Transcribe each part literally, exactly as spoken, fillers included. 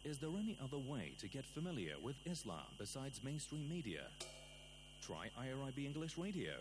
Is there any other way to get familiar with Islam besides mainstream media? Try I R I B English Radio.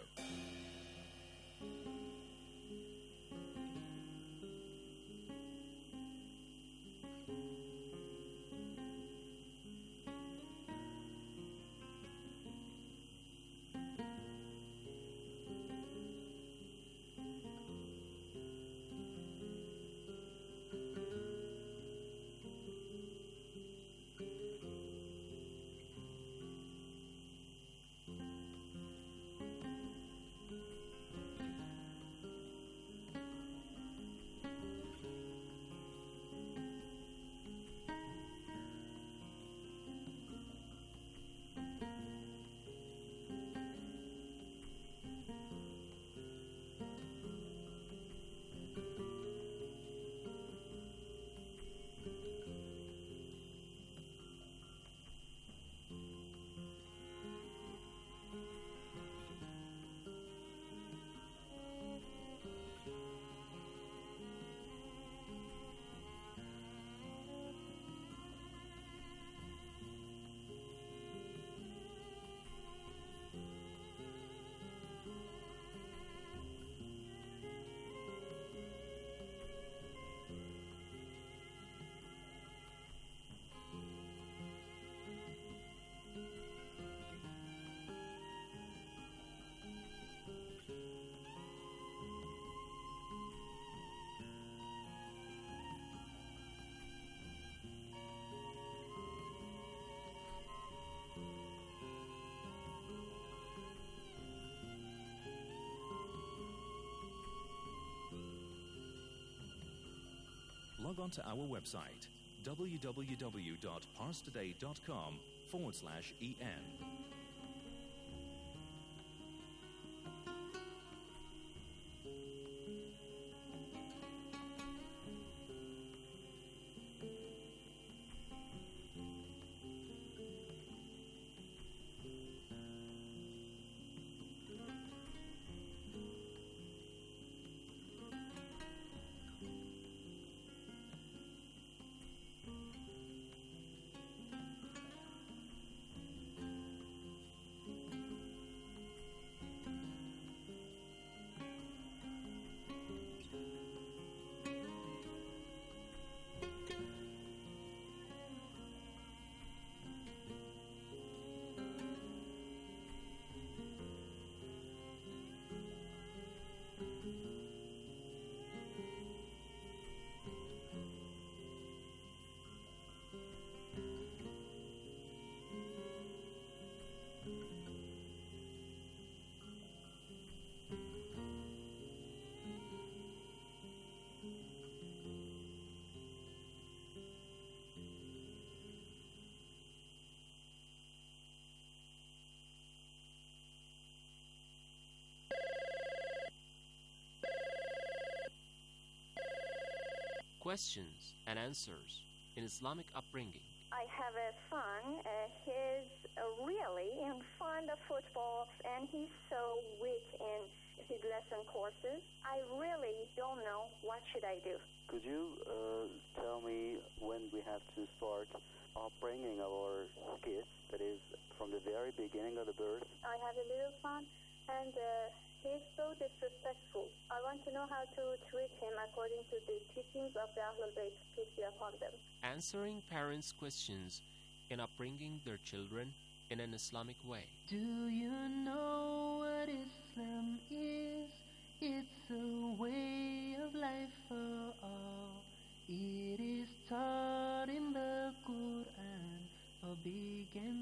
Log on to our website, www.parstoday.com forward slash en. Questions and answers in Islamic upbringing. I have a son. Uh, he's uh, really in fond of football, and he's so weak in his lesson courses. I really don't know what should I do. Could you uh, tell me when we have to start upbringing our kids, that is, from the very beginning of the birth? I have a little son, and uh, he's so disrespectful. I want to know how to treat him according to the teachings of the Ahlul Bayt, peace be upon them. Answering parents' questions in upbringing their children in an Islamic way. Do you know what Islam is? It's a way of life for all. It is taught in the Quran for big and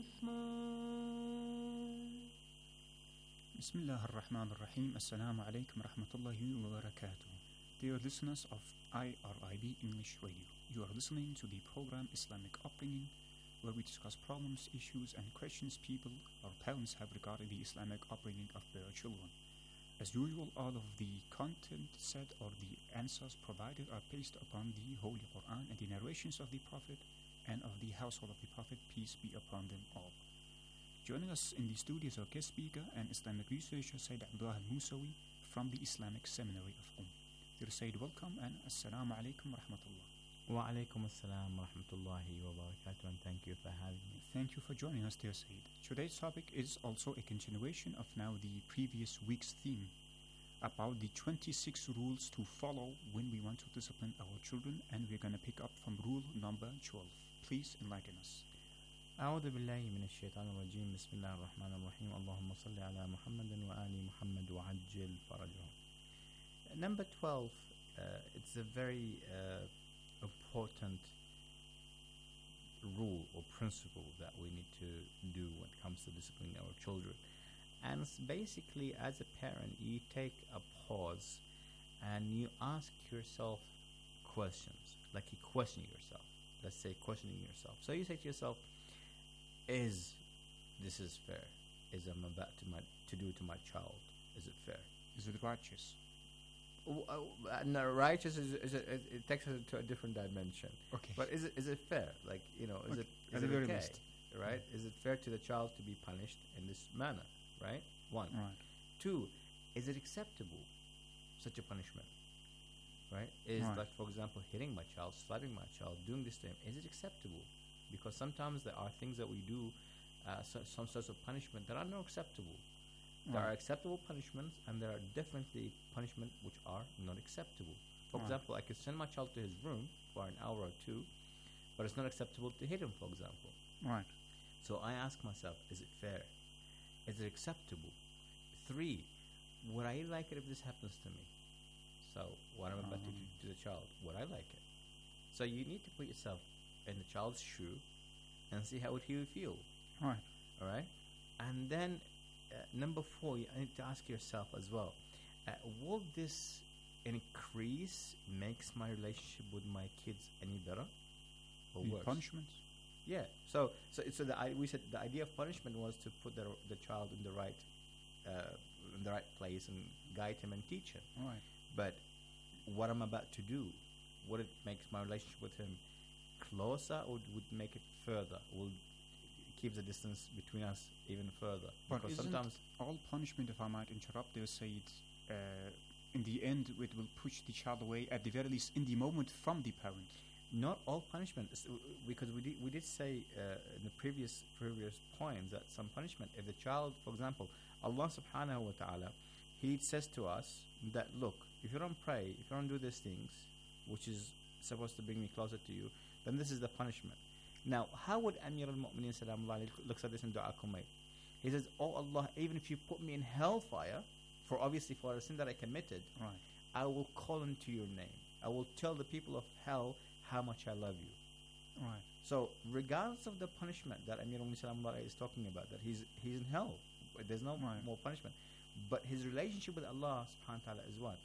small. Bismillah ar-Rahman ar-Rahim. Assalamu alaikum rahmatullahi wa barakatuh. Dear listeners of I R I B English Radio, you are listening to the program Islamic Upbringing, where we discuss problems, issues, and questions people or parents have regarding the Islamic upbringing of their children. As usual, all of the content said or the answers provided are based upon the Holy Quran and the narrations of the Prophet and of the household of the Prophet, peace be upon them all. Joining us in the studio is our guest speaker and Islamic researcher Sayyid Abdullah al-Musawi from the Islamic Seminary of Qom. Dear Sayyid, welcome and Assalamu alaikum wa rahmatullah. Wa alaikum assalam wa rahmatullahi wa barakatuh, and thank you for having me. Thank you for joining us, dear Said. Today's topic is also a continuation of now the previous week's theme about the twenty-six rules to follow when we want to discipline our children, and we're going to pick up from rule number twelve. Please enlighten us. أعوذ بالله من الشيطان الرجيم بسم الله الرحمن الرحيم اللهم صل على محمد وآل محمد وعجل فرجهم. Number twelve, uh, it's a very uh, important rule or principle that we need to do when it comes to disciplining our children. And it's basically, as a parent, you take a pause and you ask yourself questions, like you question yourself. Let's say questioning yourself. So you say to yourself, is this is fair? Is I'm about to my to do to my child? Is it fair? Is it righteous? W- uh, no, righteous is, is it, it takes us to a different dimension. Okay. But is it is it fair? Like, you know, is Okay. it At is the it very okay? least. Right? Is it fair to the child to be punished in this manner? Right? One. Right. Two, is it acceptable, such a punishment? Right? Is Right. like, for example, hitting my child, slapping my child, doing this to him, is it acceptable? Because sometimes there are things that we do, uh, so, some sorts of punishment that are not acceptable. There Right. are acceptable punishments, and there are definitely punishment which are not acceptable. For Right. example, I could send my child to his room for an hour or two, but it's not acceptable to hit him, for example. Right. So I ask myself, is it fair? Is it acceptable? Three, would I like it if this happens to me? So what I'm about to do to the child, would I like it? So you need to put yourself in the child's shoe and see how would he would feel. Right. All right? And then uh, number four, you need to ask yourself as well, uh, will this increase, makes my relationship with my kids any better or The worse? punishments? Yeah. So, so, so the I, we said the idea of punishment was to put the the child in the right, uh, in the right place and guide him and teach him. Right. But what I'm about to do, would it make my relationship with him closer, or would make it further? Will keep the distance between us even further? But Because isn't sometimes, all punishment, if I might interrupt there, Said, uh, in the end it will push the child away, at the very least in the moment, from the parent. not all punishment, is- w- because we did we did say uh, in the previous previous points that some punishment, if the child, for example, Allah Subhanahu wa Taala, He says to us that, look, if you don't pray, if you don't do these things, which is supposed to bring me closer to you, then this is the punishment. Now, how would Amir al-Mu'mineen Salamullah alayhi looks at this in Dua Kumayt? He says, oh Allah, even if you put me in hellfire, for obviously for a sin that I committed, Right. I will call into your name. I will tell the people of hell how much I love you. Right. So, regardless of the punishment that Amir al-Mu'mineen is talking about, that he's he's in hell, there's no Right. more punishment, but his relationship with Allah Subhanahu wa Taala is what?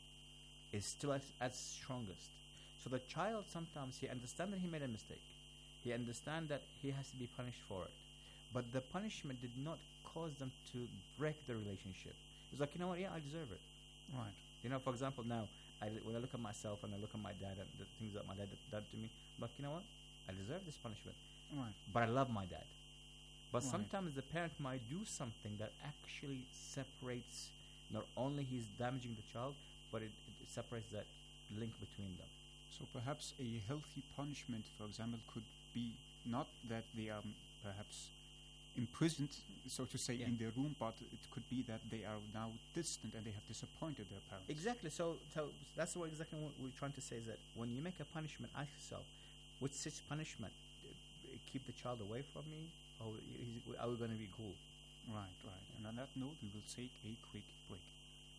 Is still at at strongest. So the child sometimes he understands that he made a mistake. He understands that he has to be punished for it, but the punishment did not cause them to break the relationship. It's like, you know what? Yeah, I deserve it. Right. You know, for example, now I, when I look at myself and I look at my dad and the things that my dad did to me, I'm like, you know what? I deserve this punishment, Right. but I love my dad. But Right. sometimes the parent might do something that actually separates, not only he's damaging the child, but it, it separates that link between them. So perhaps a healthy punishment, for example, could be not that they are perhaps imprisoned, so to say, Yeah. in their room, but it could be that they are now distant and they have disappointed their parents. Exactly. So, so that's what exactly what we're trying to say is that when you make a punishment, ask yourself, would such punishment uh, keep the child away from me, or is, are we going to be cool? Right, right. And on that note, we will take a quick break.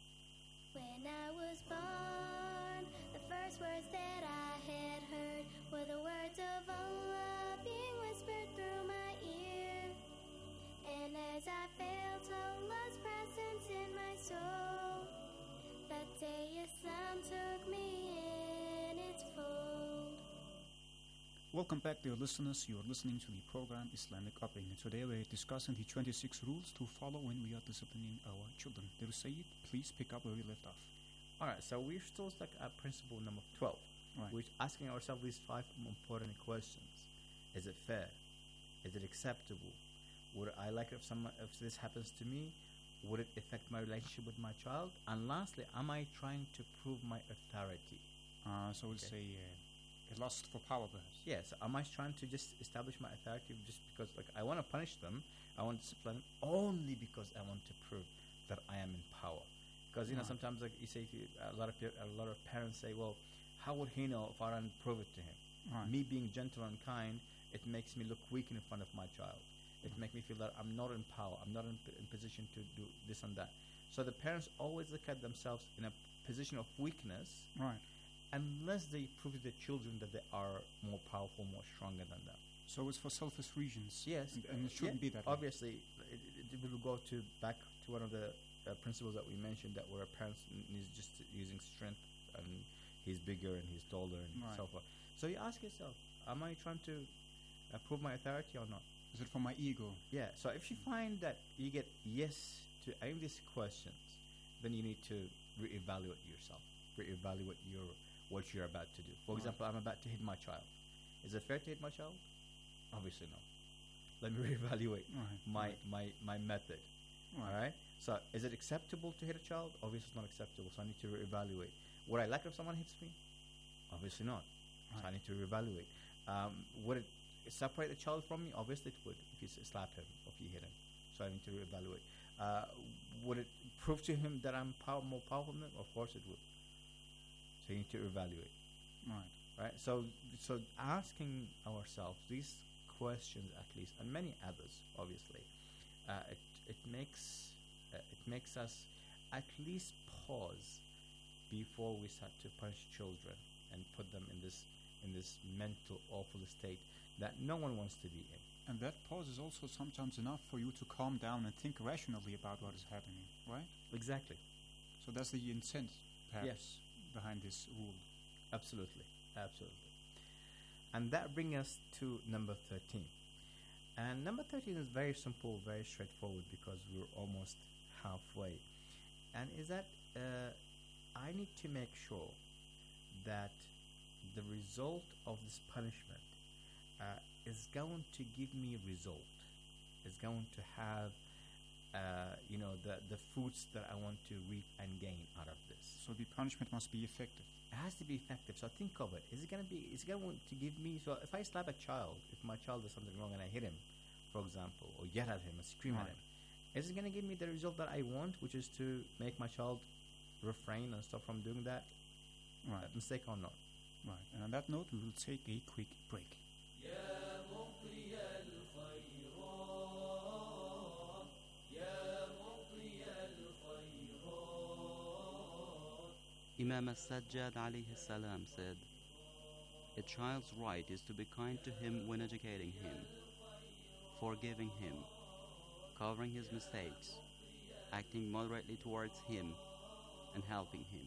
When I was born, the first words that I had heard were the words of Allah being whispered through my ear. And as I felt Allah's presence in my soul, that day Islam took me in its fold. Welcome back, dear listeners. You are listening to the program Islamic Upbringing. Today we're discussing the twenty-six rules to follow when we are disciplining our children. Dear Sayyid, please pick up where we left off. All right, so we're still stuck at principle number twelve. Right. We're asking ourselves these five important questions. Is it fair? Is it acceptable? Would I like it if, some, if this happens to me? Would it affect my relationship with my child? And lastly, am I trying to prove my authority? Uh, so we'll Okay. say, uh, A lust for power, perhaps. Yes. Am I trying to just establish my authority just because, like, I want to punish them, I want to discipline them only because I want to prove that I am in power? Because you know, Right. sometimes, like you say, if you, a lot of pe- a lot of parents say, "Well, how would he know if I don't prove it to him?" Right. Me being gentle and kind, it makes me look weak in front of my child. It Mhm. makes me feel that I'm not in power. I'm not in, p- in position to do this and that. So the parents always look at themselves in a position of weakness, Right. unless they prove to the children that they are more powerful, more stronger than them. So it's for selfish reasons. Yes, And, and it shouldn't yeah, be that way. Obviously, it, it, it will go to back to one of the uh, principles that we mentioned, that where a parent is just using strength, and he's bigger and he's taller and Right. so forth. So you ask yourself, am I trying to uh, prove my authority or not? Is it for my ego? Yeah. So if you find that you get yes to any of these questions, then you need to reevaluate yourself, reevaluate your what you're about to do. For Right. example, I'm about to hit my child. Is it fair to hit my child? Obviously no. Let me reevaluate Right. my right. my my method. Right. All right. So is it acceptable to hit a child? Obviously, it's not acceptable. So I need to reevaluate. Would I like if someone hits me? Obviously not. So I Right. need to reevaluate. Um, would it separate the child from me? Obviously, it would if you s- slap him or if you hit him. So I need to reevaluate. Uh, would it prove to him that I'm power, more powerful than him? Of course, it would. So you need to evaluate. Right. Right. So so asking ourselves these questions, at least, and many others, obviously, uh, it it makes uh, it makes us at least pause before we start to punish children and put them in this in this mental awful state that no one wants to be in. And that pause is also sometimes enough for you to calm down and think rationally about what is happening, right? Exactly. So that's the intent, perhaps, Yes. behind this rule. Absolutely. Absolutely. And that brings us to number thirteen. And number thirteen is very simple, very straightforward, because we're almost halfway. And is that uh, I need to make sure that the result of this punishment uh, is going to give me result, is going to have uh, you know the, the fruits that I want to reap and gain out of this. So the punishment must be effective. It has to be effective. So think of it. Is it gonna be? Is it going to give me? So if I slap a child, if my child does something wrong and I hit him, for example, or yell at him or scream at Right. him, is it gonna give me the result that I want, which is to make my child refrain and stop from doing that Right. uh, mistake or not? Right. And on that note, we will take a quick break. Imam as-Sajjad alayhi salam said, "A child's right is to be kind to him when educating him, forgiving him, covering his mistakes, acting moderately towards him, and helping him."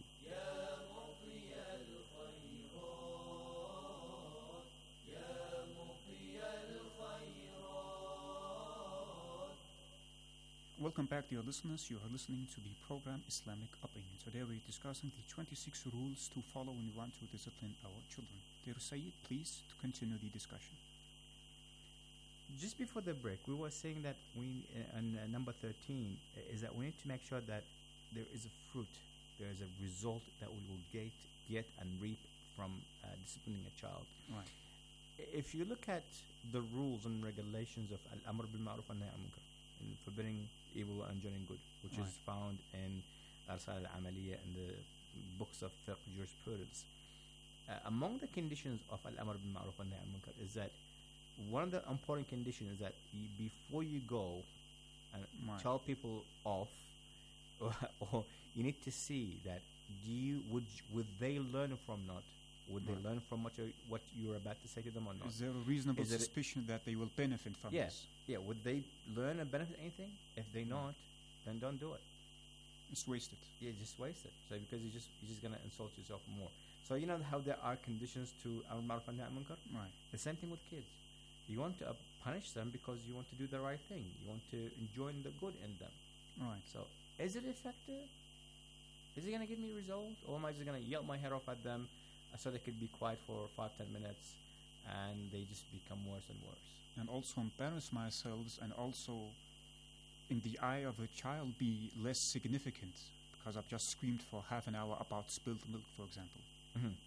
Welcome back, dear listeners. You are listening to the program Islamic Upbringing. Today we're discussing the twenty-six rules to follow when we want to discipline our children. Dear Sayyid, please to continue the discussion. Just before the break, we were saying that we, uh, on uh, number thirteen, uh, is that we need to make sure that there is a fruit, there is a result that we will get, get and reap from uh, disciplining a child. Right. If you look at the rules and regulations of Al-Amr bil Ma'ruf and Nahy Munkar, in forbidding evil and enjoining good, which Right. is found in Arsal al-Amaliyya and the books of fiqh jurisprudence, uh, among the conditions of Al-Amr bil Ma'ruf and Nahy Munkar is that one of the important conditions is that you, before you go and Right. tell people off, or, or you need to see that do you would would they learn from not? Would Right. they learn from what you what you're about to say to them or not? Is there a reasonable Is it a- suspicion that they will benefit from Yeah. this? Yeah, would they learn and benefit anything? If they not, then don't do it. It's wasted. Yeah, just waste it. So because you just you're just gonna insult yourself more. So you know how there are conditions to Amr Ma'ruf and Nahy Munkar? Right. The same thing with kids. You want to uh, punish them because you want to do the right thing. You want to enjoy the good in them. Right. So is it effective? Is it gonna give me result, or am I just gonna yell my head off at them uh, so they could be quiet for five ten minutes, and they just become worse and worse? And also embarrass ourselves, and also in the eye of a child be less significant because I've just screamed for half an hour about spilled milk, for example. Mm-hmm.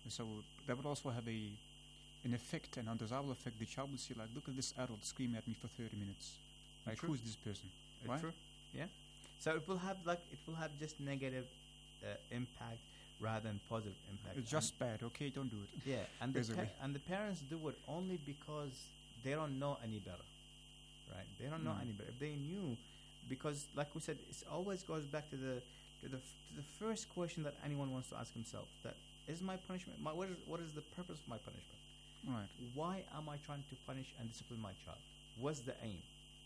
So that would also have a an effect, an undesirable effect. The child will see, like, look at this adult screaming at me for thirty minutes. Like, True. who's this person? Uh, Right? True. Yeah. So it will have like it will have just negative uh, impact rather than positive impact. It's just bad. Okay, don't do it. And, yeah, and the Basically. pa- and the parents do it only because they don't know any better, right? They don't know Mm. any better. If they knew, because like we said, it always goes back to the to the, f- to the first question that anyone wants to ask himself: that is my punishment. My, what is what is the purpose of my punishment? Right. Why am I trying to punish and discipline my child? What's the aim?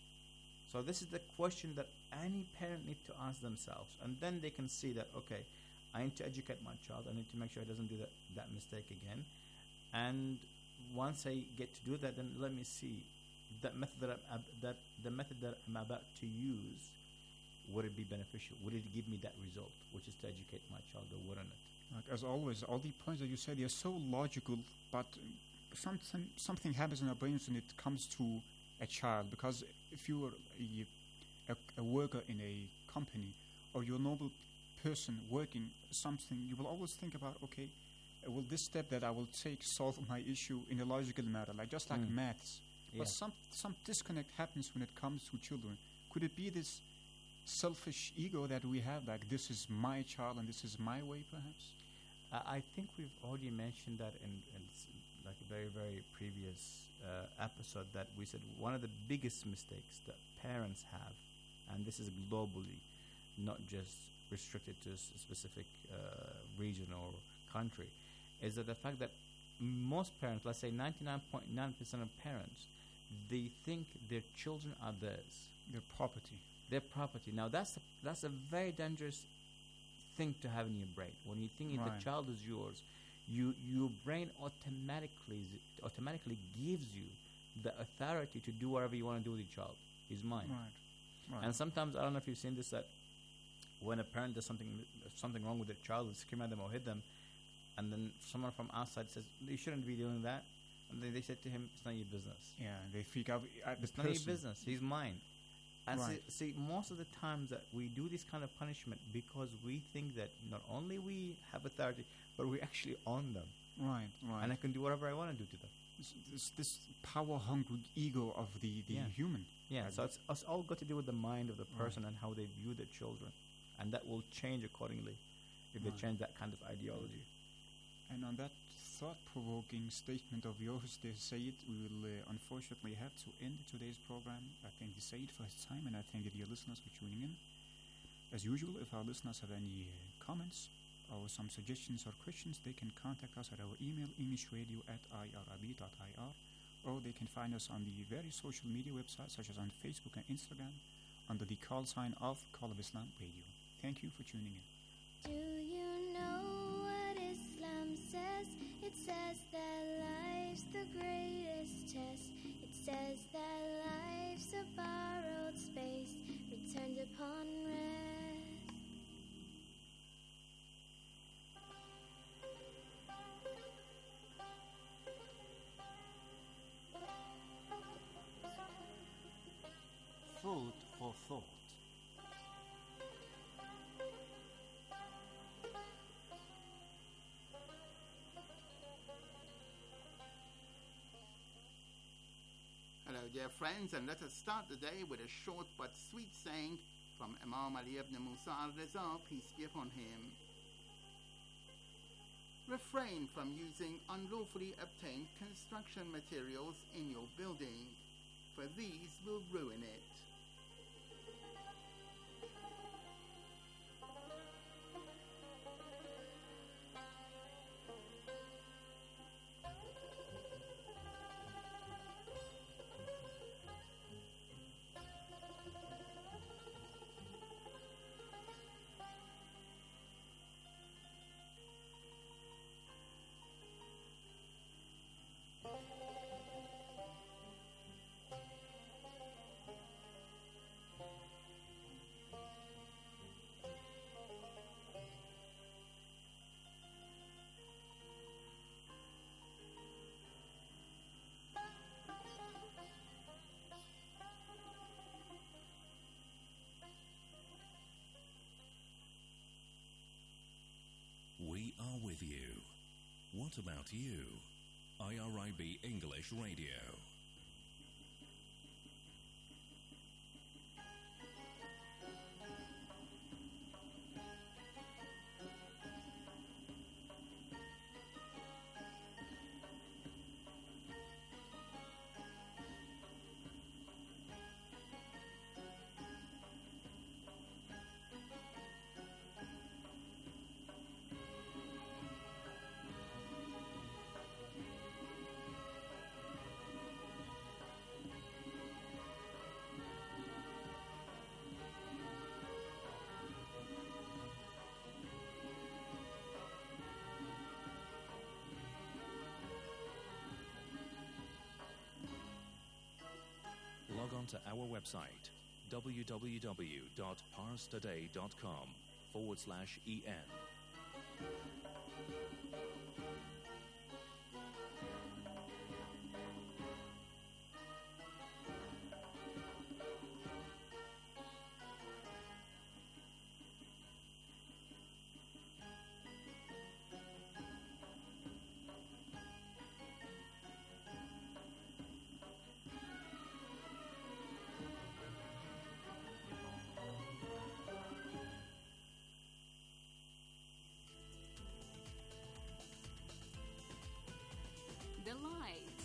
So this is the question that any parent need to ask themselves, and then they can see that, okay, I need to educate my child. I need to make sure he doesn't do that, that mistake again. And once I get to do that, then let me see that method that, I'm, ab- that the method that I'm about to use, would it be beneficial? Would it give me that result, which is to educate my child, or wouldn't it? Like, as always, all the points that you said, they're so logical, but something something happens in our brains when it comes to a child. Because if you are a, a, a worker in a company, or you're a normal person working something, you will always think about, okay, uh, will this step that I will take solve my issue in a logical manner, like just like Mm. maths. Yeah. But some some disconnect happens when it comes to children. Could it be this selfish ego that we have, like this is my child and this is my way, perhaps? Uh, I think we've already mentioned that in, in s- like a very, very previous uh, episode, that we said one of the biggest mistakes that parents have, and this is globally, not just restricted to a s- specific uh, region or country, is that the fact that most parents, let's say ninety-nine point nine percent of parents, they think their children are theirs. Their property. Their property. Now that's a, that's a very dangerous thing to have in your brain. When you think Right. the child is yours, you your brain automatically z- automatically gives you the authority to do whatever you want to do with your child. He's mine. Right. Right. And sometimes, I don't know if you've seen this, that when a parent does something something wrong with their child, they scream at them or hit them, and then someone from outside says, you shouldn't be doing that, and then they say to him, it's not your business. Yeah, they freak out at the It's not your person. business. He's mine. And Right. see, see, most of the times that we do this kind of punishment because we think that not only we have authority, but we actually own them. Right, right. And I can do whatever I want to do to them. This, this, this power-hungry ego of the, the Yeah. human. Yeah, Right. so it's, it's all got to do with the mind of the Right. person and how they view their children. And that will change accordingly if they Right. change that kind of ideology. And on that thought-provoking statement of yours, dear Said, we will uh, unfortunately have to end today's program. I thank the Said for his time, and I thank the dear listeners for tuning in. As usual, if our listeners have any uh, comments or some suggestions or questions, they can contact us at our email, englishradio at i r i b dot i r, or they can find us on the various social media websites, such as on Facebook and Instagram, under the call sign of Call of Islam Radio. Thank you for tuning in. Do you know what Islam says? It says that life's the greatest test. It says that life's a borrowed space, returned upon rest. Food for thought. Hello, dear friends, and let us start the day with a short but sweet saying from Imam Ali ibn Musa al-Raza, peace be upon him. Refrain from using unlawfully obtained construction materials in your building, for these will ruin it. what about you? I R I B English Radio. Log on to our website, www.parstoday.com forward slash en. The light.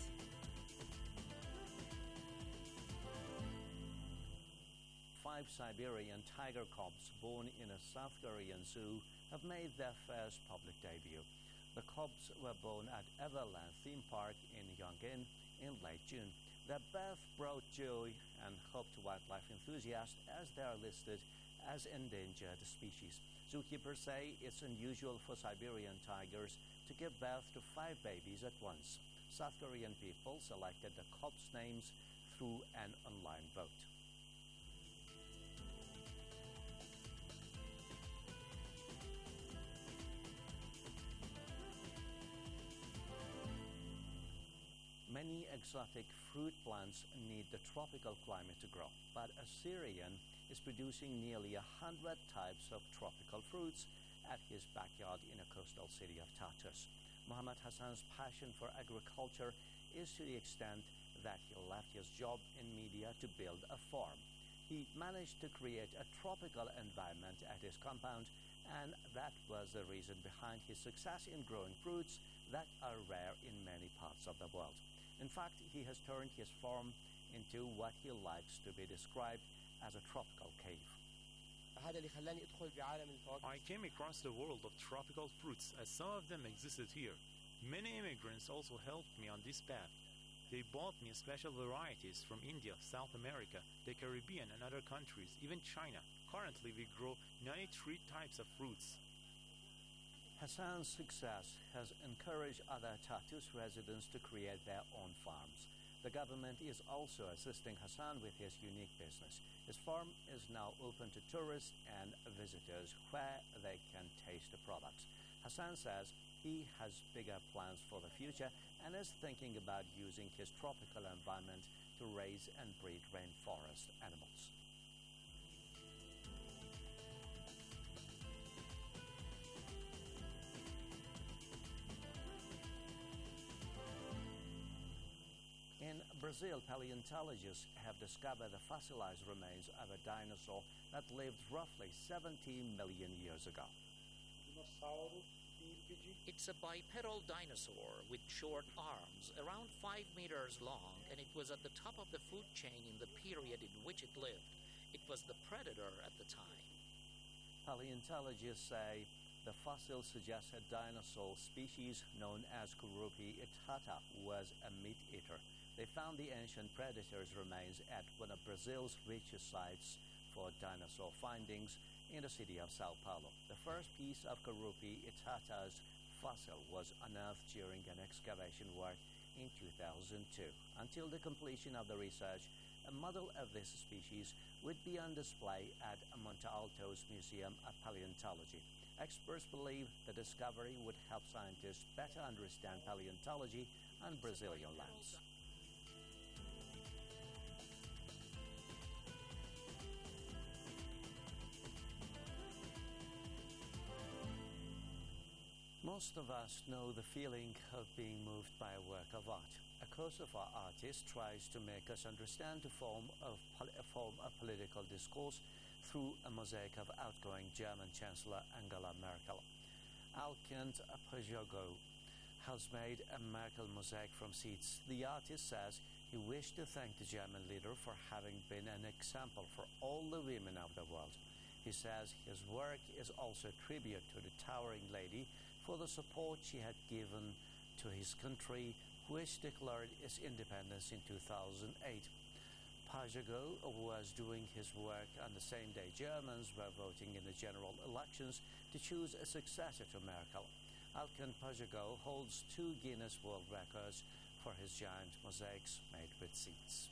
Five Siberian tiger cubs born in a South Korean zoo have made their first public debut. The cubs were born at Everland Theme Park in Yongin in late June. Their birth brought joy and hope to wildlife enthusiasts as they are listed as endangered species. Zookeepers say it's unusual for Siberian tigers to give birth to five babies at once. South Korean people selected the cubs' names through an online vote. Many exotic fruit plants need the tropical climate to grow, but Assyrian is producing nearly a hundred types of tropical fruits at his backyard in a coastal city of Tartus. Muhammad Hassan's passion for agriculture is to the extent that he left his job in media to build a farm. He managed to create a tropical environment at his compound, and that was the reason behind his success in growing fruits that are rare in many parts of the world. In fact, he has turned his farm into what he likes to be described as a tropical cave. I came across the world of tropical fruits as some of them existed here. Many immigrants also helped me on this path. They bought me special varieties from India, South America, the Caribbean and other countries, even China. Currently we grow ninety-three types of fruits. Hassan's success has encouraged other Tartus residents to create their own farms. The government is also assisting Hassan with his unique business. His farm is now open to tourists and visitors where they can taste the products. Hassan says he has bigger plans for the future and is thinking about using his tropical environment to raise and breed rainforest animals. In Brazil, paleontologists have discovered the fossilized remains of a dinosaur that lived roughly seventeen million years ago. It's a bipedal dinosaur with short arms, around five meters long, and it was at the top of the food chain in the period in which it lived. It was the predator at the time. Paleontologists say the fossil suggests a dinosaur species known as Kurupi itata was a meat-eater. They found the ancient predator's remains at one of Brazil's richest sites for dinosaur findings in the city of Sao Paulo. The first piece of Kurupi itata's fossil was unearthed during an excavation work in two thousand two. Until the completion of the research, a model of this species would be on display at Monte Alto's Museum of Paleontology. Experts believe the discovery would help scientists better understand paleontology on Brazilian lands. Most of us know the feeling of being moved by a work of art. A Kosovo artist tries to make us understand the form of, a form of political discourse through a mosaic of outgoing German Chancellor Angela Merkel. Alkent Pajogo has made a Merkel mosaic from seeds. The artist says he wished to thank the German leader for having been an example for all the women of the world. He says his work is also a tribute to the towering lady for the support she had given to his country, which declared its independence in two thousand eight. Pajogo was doing his work on the same day Germans were voting in the general elections to choose a successor to Merkel. Alkent Pajogo holds two Guinness World Records for his giant mosaics made with seeds.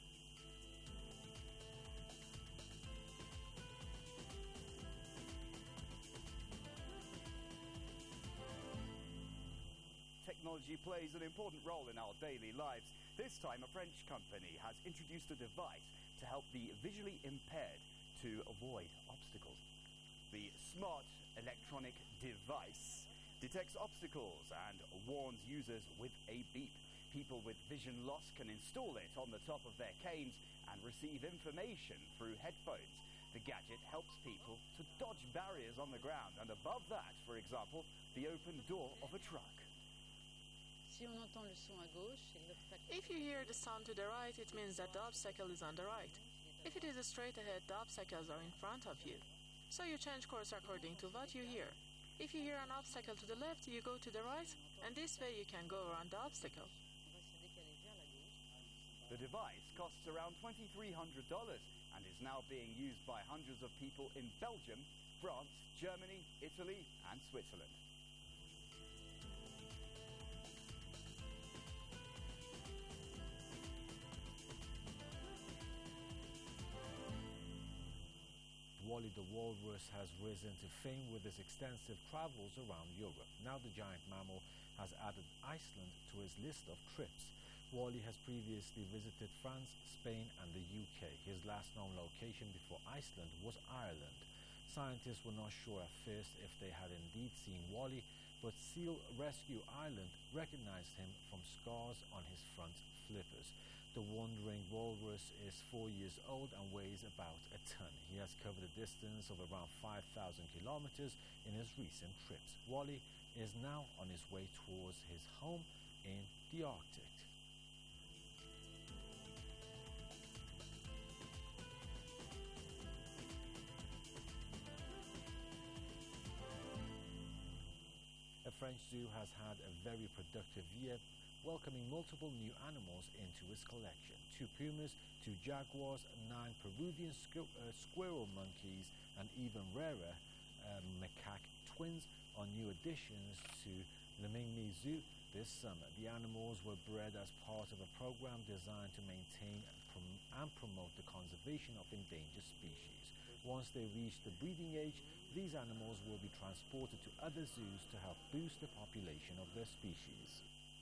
Technology plays an important role in our daily lives. This time, a French company has introduced a device to help the visually impaired to avoid obstacles. The smart electronic device detects obstacles and warns users with a beep. People with vision loss can install it on the top of their canes and receive information through headphones. The gadget helps people to dodge barriers on the ground, and above that, for example, the open door of a truck. If you hear the sound to the right, it means that the obstacle is on the right. If it is straight ahead, the obstacles are in front of you. So you change course according to what you hear. If you hear an obstacle to the left, you go to the right, and this way you can go around the obstacle. The device costs around twenty-three hundred dollars and is now being used by hundreds of people in Belgium, France, Germany, Italy, and Switzerland. Wally the walrus has risen to fame with his extensive travels around Europe. Now the giant mammal has added Iceland to his list of trips. Wally has previously visited France, Spain and the U K. His last known location before Iceland was Ireland. Scientists were not sure at first if they had indeed seen Wally, but Seal Rescue Ireland recognized him from scars on his front flippers. The wandering walrus is four years old and weighs about a ton. He has covered a distance of around five thousand kilometers in his recent trips. Wally is now on his way towards his home in the Arctic. A French zoo has had a very productive year, welcoming multiple new animals into its collection. Two pumas, two jaguars, nine Peruvian squ uh, squirrel monkeys, and even rarer uh, macaque twins are new additions to the Mingmi Zoo this summer. The animals were bred as part of a program designed to maintain prom and promote the conservation of endangered species. Once they reach the breeding age, these animals will be transported to other zoos to help boost the population of their species.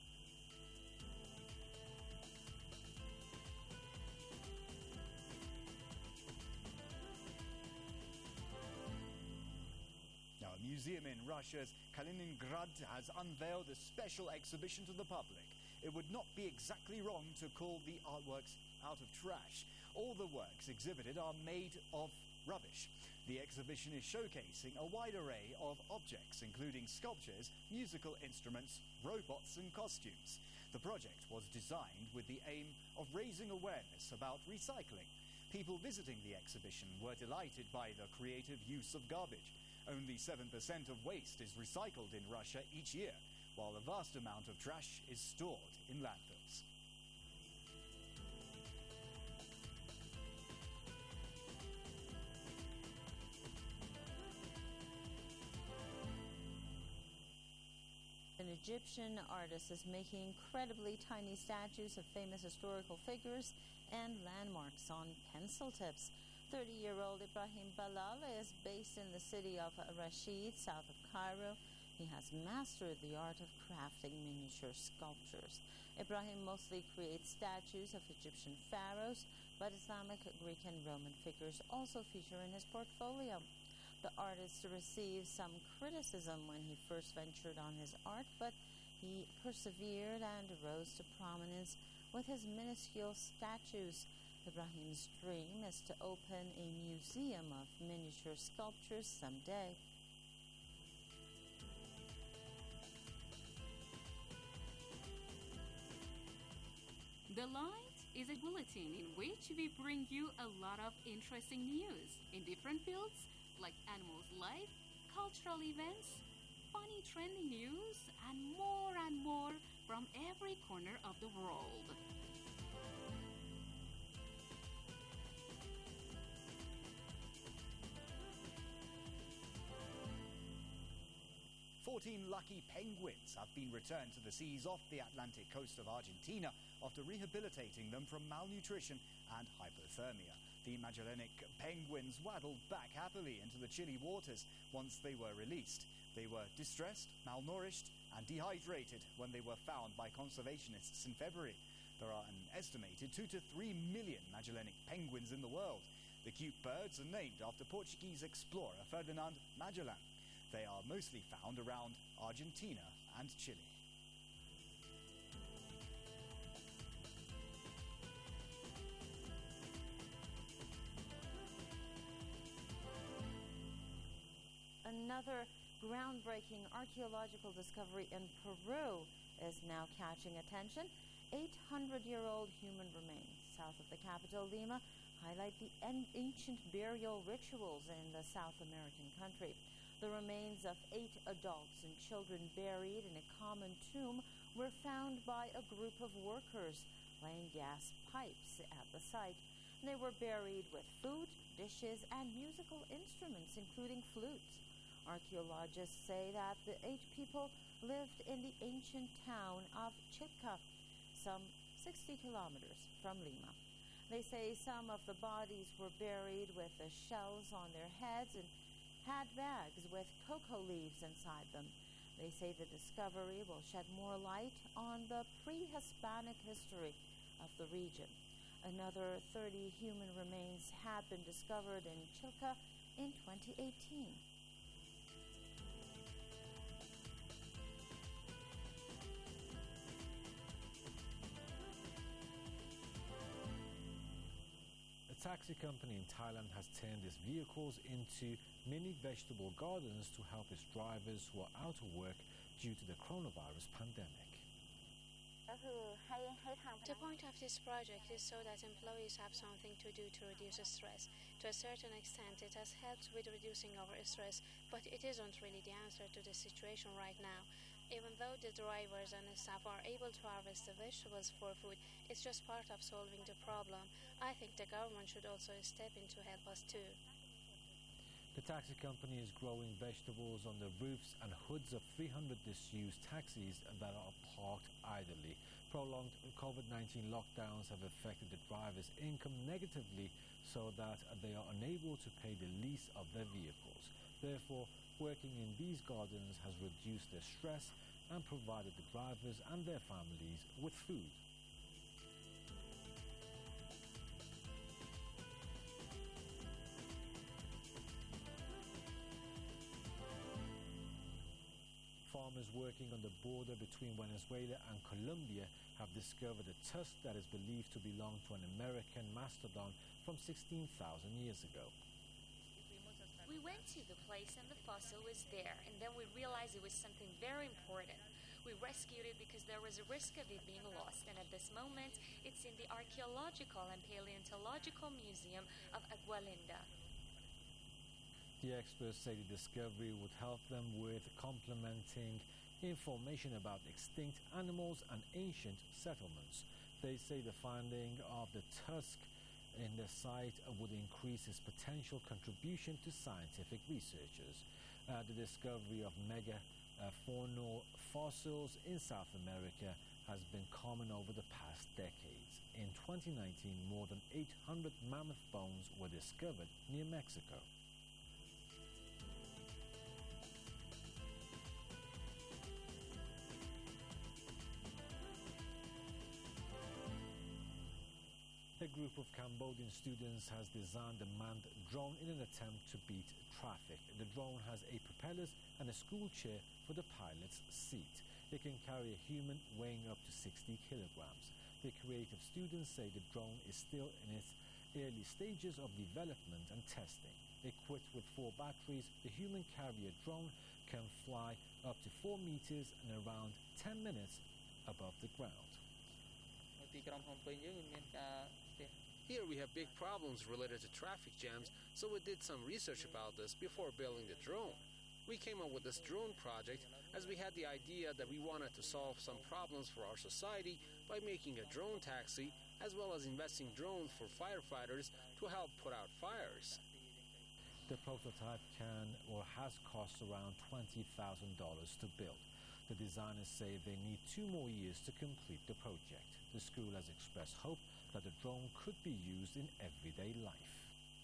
Now, a museum in Russia's Kaliningrad has unveiled a special exhibition to the public. It would not be exactly wrong to call the artworks out of trash. All the works exhibited are made of rubbish. The exhibition is showcasing a wide array of objects, including sculptures, musical instruments, robots and costumes. The project was designed with the aim of raising awareness about recycling. People visiting the exhibition were delighted by the creative use of garbage. Only seven percent of waste is recycled in Russia each year, while a vast amount of trash is stored in landfills. An Egyptian artist is making incredibly tiny statues of famous historical figures and landmarks on pencil tips. thirty-year-old Ibrahim Balal is based in the city of Rashid, south of Cairo. He has mastered the art of crafting miniature sculptures. Ibrahim mostly creates statues of Egyptian pharaohs, but Islamic, Greek, and Roman figures also feature in his portfolio. The artist received some criticism when he first ventured on his art, but he persevered and rose to prominence with his minuscule statues. Ibrahim's dream is to open a museum of miniature sculptures someday. The Light is a bulletin in which we bring you a lot of interesting news in different fields like animals' life, cultural events, funny trending news, and more and more from every corner of the world. Fourteen lucky penguins have been returned to the seas off the Atlantic coast of Argentina after rehabilitating them from malnutrition and hypothermia. The Magellanic penguins waddled back happily into the chilly waters once they were released. They were distressed, malnourished, and dehydrated when they were found by conservationists in February. There are an estimated two to three million Magellanic penguins in the world. The cute birds are named after Portuguese explorer Ferdinand Magellan. They are mostly found around Argentina and Chile. Another groundbreaking archaeological discovery in Peru is now catching attention. eight hundred year old human remains south of the capital, Lima, highlight the ancient burial rituals in the South American country. The remains of eight adults and children buried in a common tomb were found by a group of workers laying gas pipes at the site. They were buried with food, dishes, and musical instruments, including flutes. Archaeologists say that the eight people lived in the ancient town of Chilca, some sixty kilometers from Lima. They say some of the bodies were buried with the shells on their heads and had bags with cocoa leaves inside them. They say the discovery will shed more light on the pre-Hispanic history of the region. Another thirty human remains have been discovered in Chilca in twenty eighteen. A taxi company in Thailand has turned its vehicles into mini vegetable gardens to help its drivers who are out of work due to the coronavirus pandemic. The point of this project is so that employees have something to do to reduce stress. To a certain extent, it has helped with reducing our stress, but it isn't really the answer to the situation right now. Even though the drivers and the staff are able to harvest the vegetables for food, it's just part of solving the problem. I think the government should also step in to help us too. The taxi company is growing vegetables on the roofs and hoods of three hundred disused taxis that are parked idly. Prolonged COVID nineteen lockdowns have affected the drivers' income negatively so that they are unable to pay the lease of their vehicles. Therefore, working in these gardens has reduced their stress and provided the drivers and their families with food. Farmers working on the border between Venezuela and Colombia have discovered a tusk that is believed to belong to an American mastodon from sixteen thousand years ago. We went to the place and the fossil was there, and then we realized it was something very important. We rescued it because there was a risk of it being lost, and at this moment it's in the Archaeological and Paleontological Museum of Agualinda. The experts say the discovery would help them with complementing information about extinct animals and ancient settlements. They say the finding of the tusk in the site would increase its potential contribution to scientific researchers. Uh, the discovery of megafaunal fossils in South America has been common over the past decades. In twenty nineteen, more than eight hundred mammoth bones were discovered near Mexico. A group of Cambodian students has designed a manned drone in an attempt to beat traffic. The drone has eight propellers and a school chair for the pilot's seat. It can carry a human weighing up to sixty kilograms. The creative students say the drone is still in its early stages of development and testing. Equipped with four batteries, the human carrier drone can fly up to four meters and around ten minutes above the ground. Here we have big problems related to traffic jams, so we did some research about this before building the drone. We came up with this drone project as we had the idea that we wanted to solve some problems for our society by making a drone taxi, as well as investing drones for firefighters to help put out fires. The prototype can or has cost around twenty thousand dollars to build. The designers say they need two more years to complete the project. The school has expressed hope that the drone could be used in everyday life.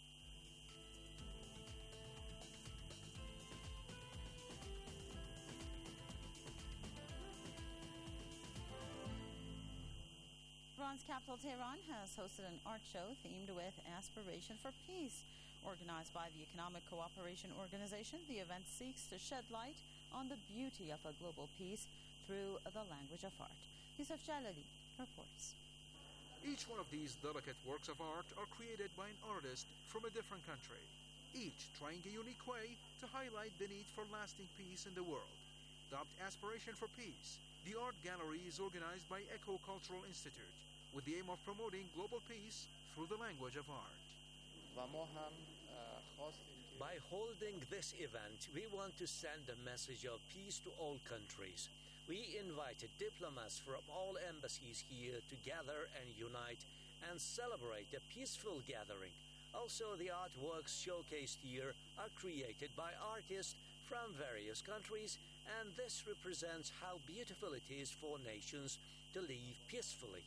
Iran's capital, Tehran, has hosted an art show themed with Aspiration for Peace. Organized by the Economic Cooperation Organization, the event seeks to shed light on the beauty of a global peace through the language of art. Yusuf Jalali reports. Each one of these delicate works of art are created by an artist from a different country, each trying a unique way to highlight the need for lasting peace in the world. Dubbed Aspiration for Peace, the art gallery is organized by Eco Cultural Institute with the aim of promoting global peace through the language of art. By holding this event, we want to send a message of peace to all countries. We invited diplomats from all embassies here to gather and unite and celebrate a peaceful gathering. Also, the artworks showcased here are created by artists from various countries, and this represents how beautiful it is for nations to live peacefully.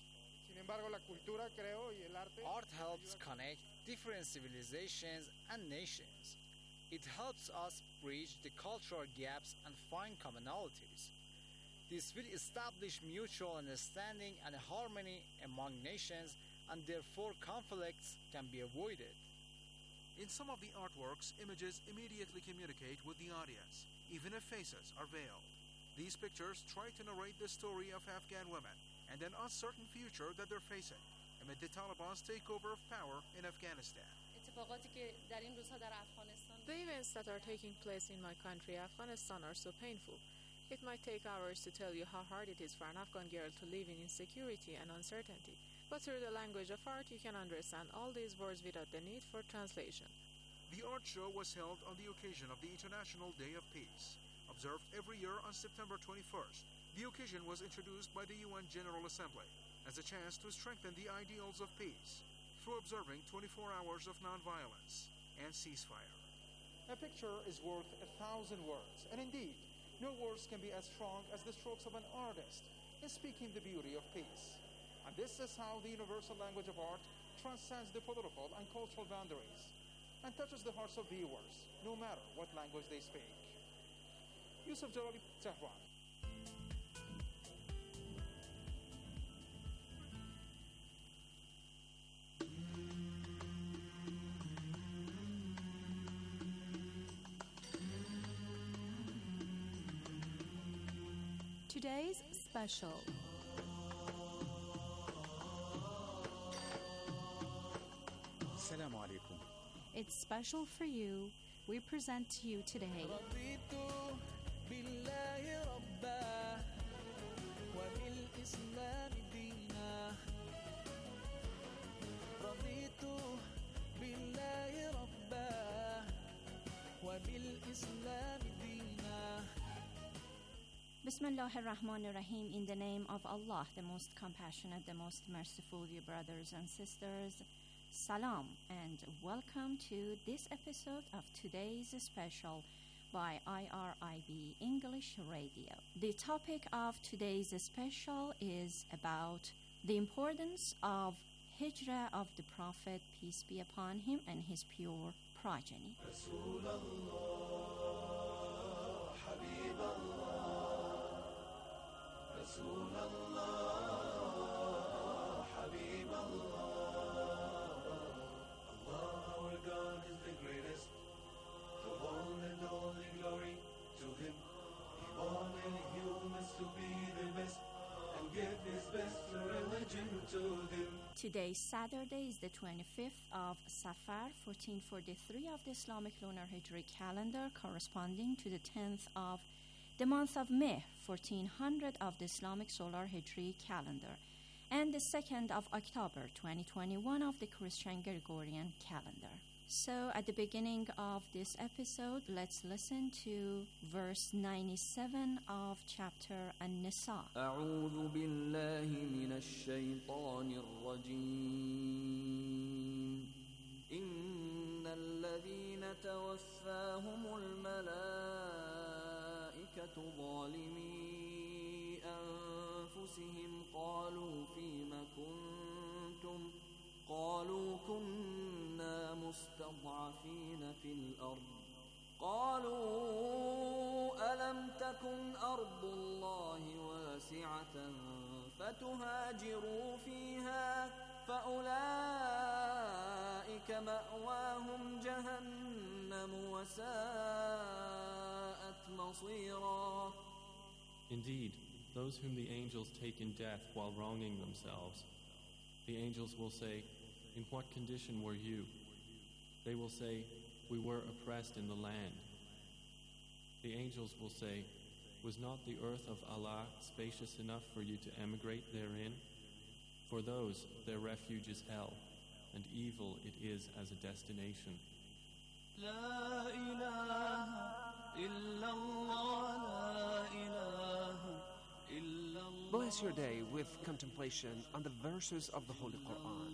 Art helps connect different civilizations and nations. It helps us bridge the cultural gaps and find commonalities. This will establish mutual understanding and harmony among nations, and therefore conflicts can be avoided. In some of the artworks, images immediately communicate with the audience, even if faces are veiled. These pictures try to narrate the story of Afghan women and an uncertain future that they're facing amid the Taliban's takeover of power in Afghanistan. The events that are taking place in my country, Afghanistan, are so painful. It might take hours to tell you how hard it is for an Afghan girl to live in insecurity and uncertainty. But through the language of art, you can understand all these words without the need for translation. The art show was held on the occasion of the International Day of Peace, observed every year on September twenty-first. The occasion was introduced by the U N General Assembly as a chance to strengthen the ideals of peace through observing twenty-four hours of nonviolence and ceasefire. A picture is worth a thousand words, and indeed, no words can be as strong as the strokes of an artist in speaking the beauty of peace. And this is how the universal language of art transcends the political and cultural boundaries and touches the hearts of viewers, no matter what language they speak. Yusuf Jalali, Tehran. Today's special. Assalamu alaikum. It's special for you. We present to you today. Bismillah ar-Rahman ar-Rahim. In the name of Allah, the most compassionate, the most merciful, dear brothers and sisters, Salam and welcome to this episode of today's special by I R I B English Radio. The topic of today's special is about the importance of Hijrah of the Prophet, peace be upon him, and his pure progeny. رسول الله حبيب الله Today, Saturday, is the twenty-fifth of Safar, fourteen forty-three of the Islamic lunar Hijri calendar, corresponding to the tenth of the month of May, fourteen hundred of the Islamic solar Hijri calendar, and the second of October, twenty twenty-one of the Christian Gregorian calendar. So, at the beginning of this episode, let's listen to verse ninety-seven of chapter An-Nisa. أعوذ بالله من الشيطان الرجيم إن الذين توفاهم الملائكة ظالمي أنفسهم قالوا فيم كنتم قالوا كنا مستضعفين في الأرض قالوا ألم تكن أرض الله واسعة فتهاجروا فيها فأولئك مأواهم جهنم وساءت مصيرا. Indeed, those whom the angels take in death while wronging themselves, the angels will say, "In what condition were you?" They will say, "We were oppressed in the land." The angels will say, "Was not the earth of Allah spacious enough for you to emigrate therein? For those, their refuge is hell, and evil it is as a destination." لا إله إلا الله لا إله إلا الله. Bless your day with contemplation on the verses of the Holy Quran.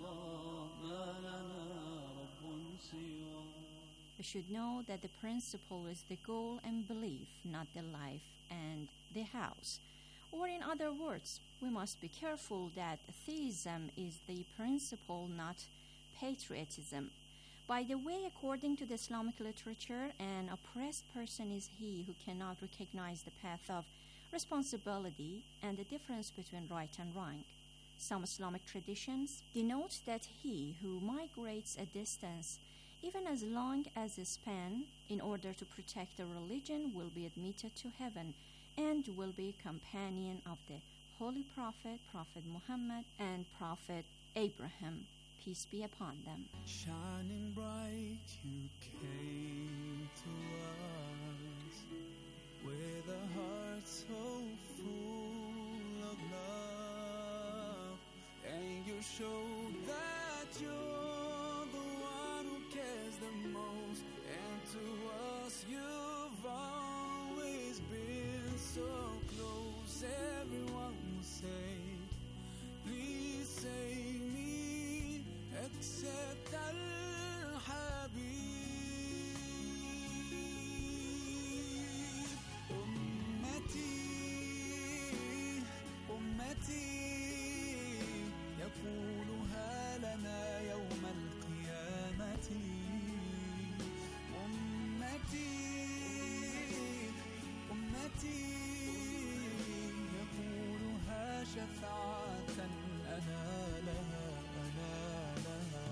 We should know that the principle is the goal and belief, not the life and the house. Or in other words, we must be careful that theism is the principle, not patriotism. By the way, according to the Islamic literature, an oppressed person is he who cannot recognize the path of responsibility and the difference between right and wrong. Some Islamic traditions denote that he who migrates a distance, even as long as a span, in order to protect the religion, will be admitted to heaven and will be companion of the Holy Prophet, Prophet Muhammad, and Prophet Abraham, peace be upon them. Shining bright, you came to us with a heart so full of love, and you showed that you're the one who cares the most, and to us you've always been so close. Everyone will say, please save me, except Al-Habib. Ummati, Ummati, يقولها لنا يوم القيامة. أمتي أمتي يقولها شفاعة أنالها أنالها.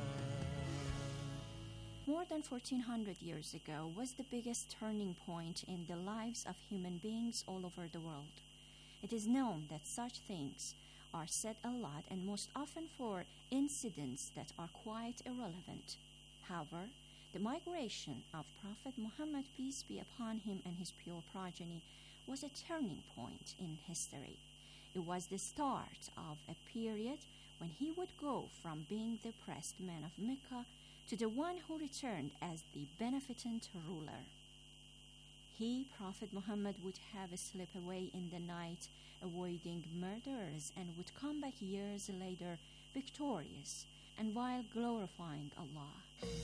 More than fourteen hundred years ago was the biggest turning point in the lives of human beings all over the world. It is known that such things are said a lot and most often for incidents that are quite irrelevant. However, the migration of Prophet Muhammad, peace be upon him, and his pure progeny was a turning point in history. It was the start of a period when he would go from being the oppressed man of Mecca to the one who returned as the beneficent ruler. He, Prophet Muhammad, would have slipped away in the night, avoiding murderers, and would come back years later victorious and while glorifying Allah.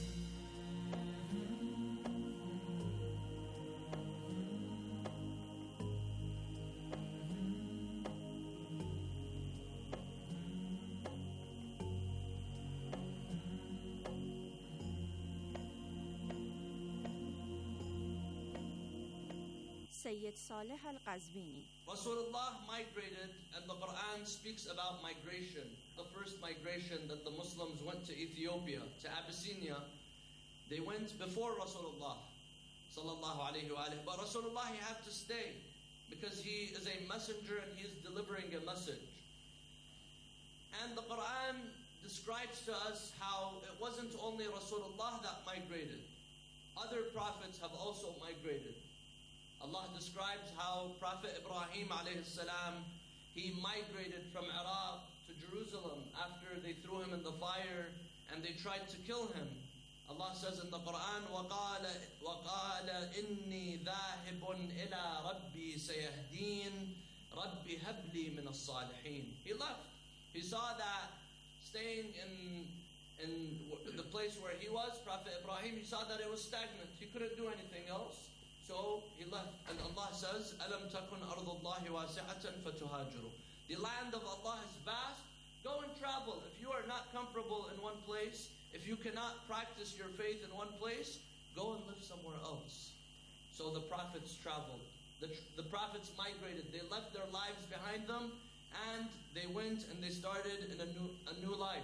Sayyid Saleh al-Qazwini. Rasulullah migrated, and the Quran speaks about migration. The first migration that the Muslims went to Ethiopia, to Abyssinia, they went before Rasulullah sallallahu alayhi wa alayhi. But Rasulullah, he had to stay because he is a messenger and he is delivering a message. And And the Quran describes to us how it wasn't only Rasulullah that migrated. Other prophets have also migrated. Allah describes how Prophet Ibrahim alayhi salam, he migrated from Iraq to Jerusalem after they threw him in the fire and they tried to kill him. Allah says in the Quran, وَقَالَ, وَقَالَ إِنِّي ذَاهِبٌ إِلَىٰ رَبِّي سَيَهْدِينَ رَبِّ هَبْ لِي مِنَ الصَّالِحِينَ. He left. He saw that staying in, in the place where he was, Prophet Ibrahim, he saw that it was stagnant. He couldn't do anything else. So he left. And Allah says, أَلَمْ تَكُنْ أَرْضُ اللَّهِ وَاسِعَةً فَتُهَاجِرُوا. The land of Allah is vast. Go and travel. If you are not comfortable in one place, if you cannot practice your faith in one place, go and live somewhere else. So the prophets traveled. The, the prophets migrated. They left their lives behind them and they went and they started in a new, a new life.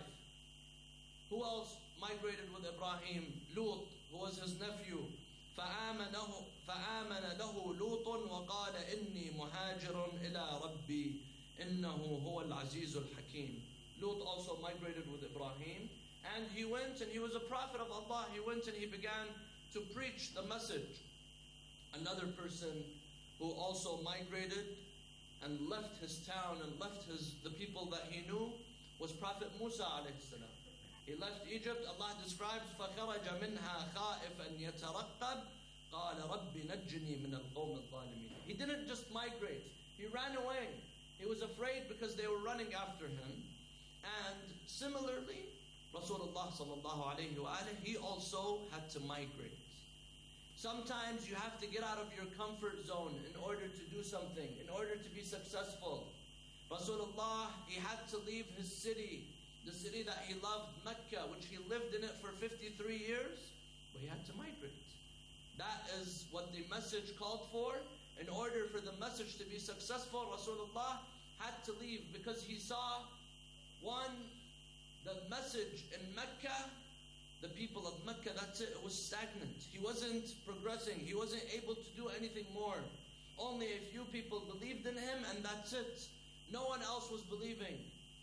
Who else migrated with Ibrahim? Lut, who was his nephew. فآمنه فآمن له لوط وقال إني مهاجر إلى ربي إنه هو العزيز الحكيم. Lut also migrated with Ibrahim, and he went and he was a prophet of Allah. He went and he began to preach the message. Another person who also migrated and left his town and left his the people that he knew was Prophet Musa alayhi salam. He left Egypt. Allah describes فَخَرَجَ مِنْهَا خَائِفًا يَتَرَقَّبْ قَالَ رَبِّ نَجِّنِي مِنَ الْقَوْمِ الظَّالِمِينَ. He didn't just migrate. He ran away. He was afraid because they were running after him. And similarly, Rasulullah sallallahu alayhi wa alayhi, he also had to migrate. Sometimes you have to get out of your comfort zone in order to do something, in order to be successful. Rasulullah, he had to leave his city, the city that he loved, Mecca, which he lived in it for fifty-three years, but he had to migrate. That is what the message called for. In order for the message to be successful, Rasulullah had to leave because he saw, one, the message in Mecca, the people of Mecca, that's it, it was stagnant. He wasn't progressing. He wasn't able to do anything more. Only a few people believed in him, and that's it. No one else was believing.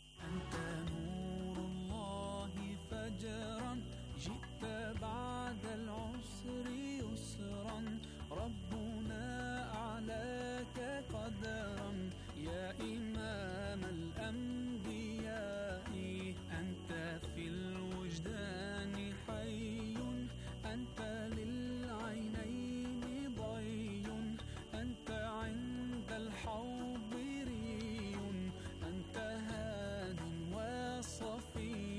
فجرا جئت بعد العسر يسرا ربنا أعلاك قدرا يا إمام الأنبياء أنت في الوجدان حي أنت للعينين ضي أنت عند الحوض ري أنت هاد وصفي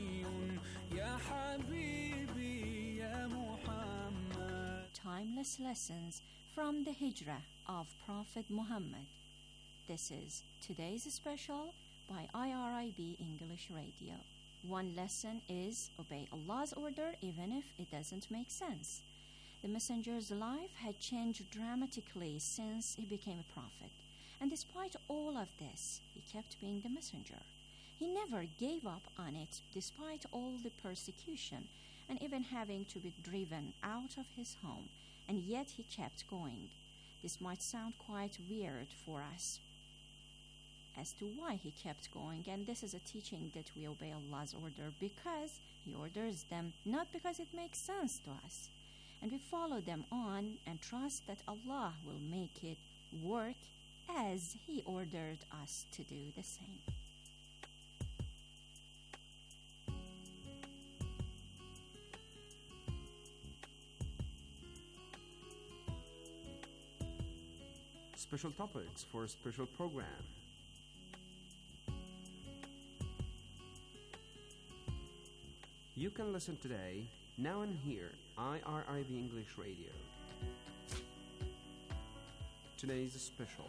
Timeless lessons from the Hijrah of Prophet Muhammad. This is today's special by I R I B English Radio. One lesson is obey Allah's order even if it doesn't make sense. The messenger's life had changed dramatically since he became a prophet. And despite all of this, he kept being the messenger. He never gave up on it despite all the persecution and even having to be driven out of his home, and yet he kept going. This might sound quite weird for us as to why he kept going, and this is a teaching that we obey Allah's order because He orders them, not because it makes sense to us. And we follow them on and trust that Allah will make it work as He ordered us to do the same. Special topics for a special program. You can listen today, now and here, I R I B English Radio. Today's special.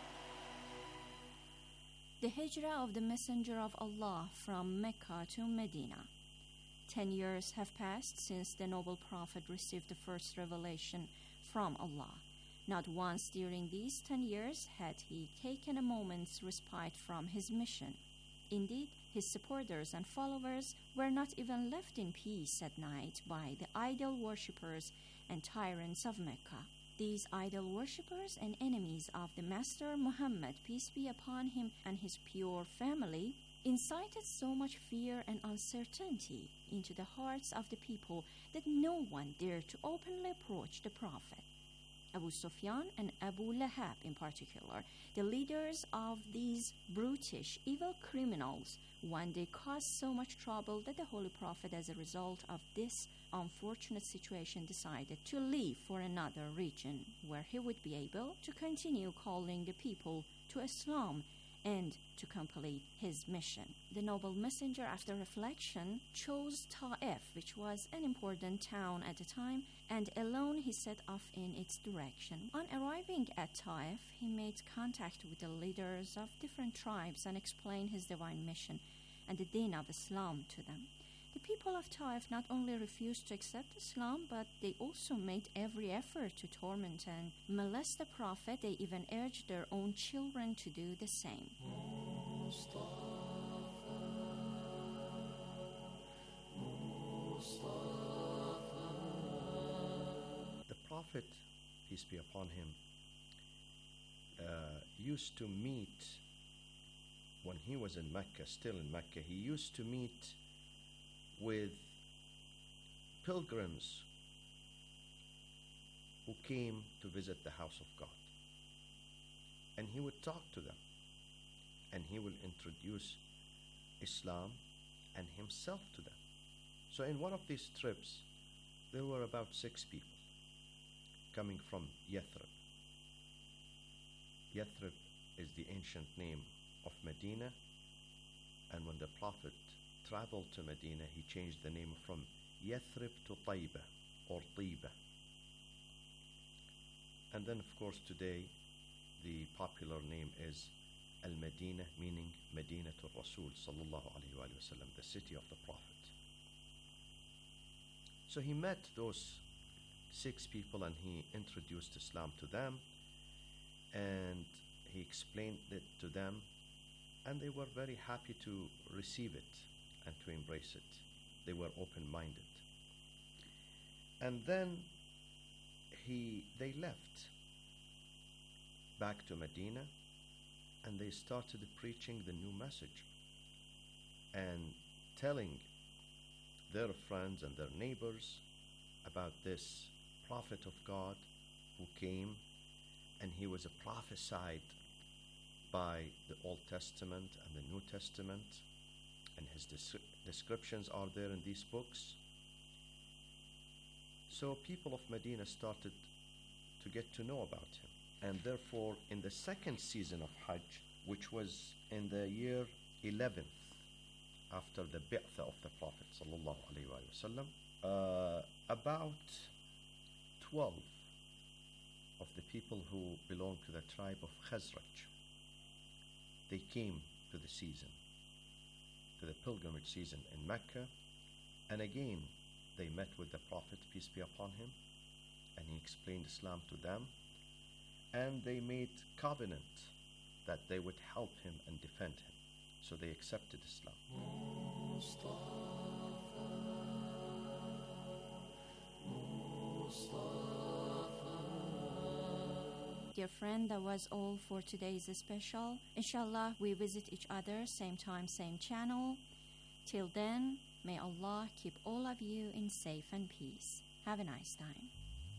The Hijrah of the Messenger of Allah from Mecca to Medina. Ten years have passed since the noble Prophet received the first revelation from Allah. Not once during these ten years had he taken a moment's respite from his mission. Indeed, his supporters and followers were not even left in peace at night by the idol worshippers and tyrants of Mecca. These idol worshippers and enemies of the Master Muhammad, peace be upon him and his pure family, incited so much fear and uncertainty into the hearts of the people that no one dared to openly approach the Prophet. Abu Sufyan and Abu Lahab in particular, the leaders of these brutish, evil criminals, one day caused so much trouble that the Holy Prophet, as a result of this unfortunate situation, decided to leave for another region where he would be able to continue calling the people to Islam and to complete his mission. The noble messenger, after reflection, chose Ta'if, which was an important town at the time, and alone he set off in its direction. On arriving at Ta'if, he made contact with the leaders of different tribes and explained his divine mission and the deen of Islam to them. The people of Ta'if not only refused to accept Islam, but they also made every effort to torment and molest the Prophet. They even urged their own children to do the same. The Prophet, peace be upon him, uh, used to meet, when he was in Mecca, still in Mecca, he used to meet with pilgrims who came to visit the house of God. And he would talk to them, and he will introduce Islam and himself to them. So in one of these trips, there were about six people coming from Yathrib. Yathrib is the ancient name of Medina, and when the Prophet traveled to Medina, he changed the name from Yathrib to Taiba or Tiba. And then, of course, today the popular name is Al-Medina, meaning Medinatul Rasul sallallahu alayhi wa sallam, the city of the Prophet. So he met those six people and he introduced Islam to them, and he explained it to them, and they were very happy to receive it and to embrace it. They were open-minded. And then he, they left back to Medina, and they started preaching the new message and telling their friends and their neighbors about this prophet of God who came, and he was prophesied by the Old Testament and the New Testament, and his des- descriptions are there in these books. So people of Medina started to get to know about him. And therefore, in the second season of Hajj, which was in the year eleventh after the bi'tha of the Prophet sallallahu alaihi wasallam, uh, about twelve of the people who belonged to the tribe of Khazraj, they came to the season, to the pilgrimage season in Mecca, and again they met with the Prophet, peace be upon him, and he explained Islam to them, and they made covenant that they would help him and defend him. So they accepted Islam. Dear friend, that was all for today's special. Inshallah, we visit each other, same time, same channel. Till then, may Allah keep all of you in safe and peace. Have a nice time.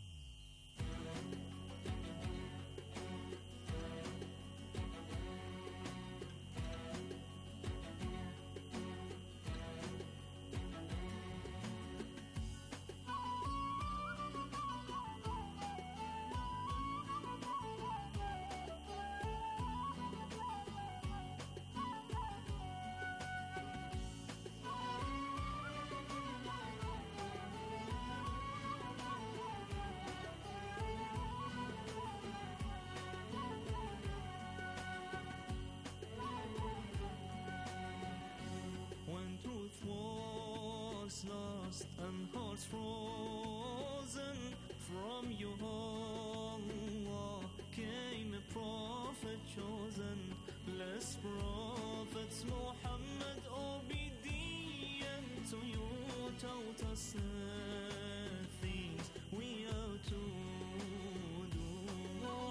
Lost and hearts frozen from you, Allah, came a prophet chosen, blessed prophets, Muhammad, obedient to you, taught us things we are to do.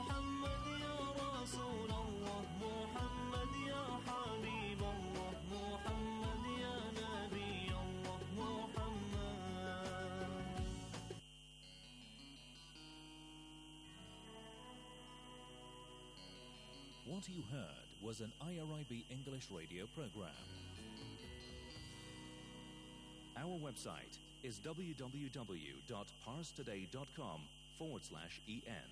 Muhammad ya Rasul Allah, Muhammad ya Habib Allah, What you heard was an I R I B English radio program. Our website is www.parstoday.com forward slash en.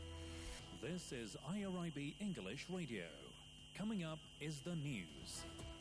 This is I R I B English Radio. Coming up is the news.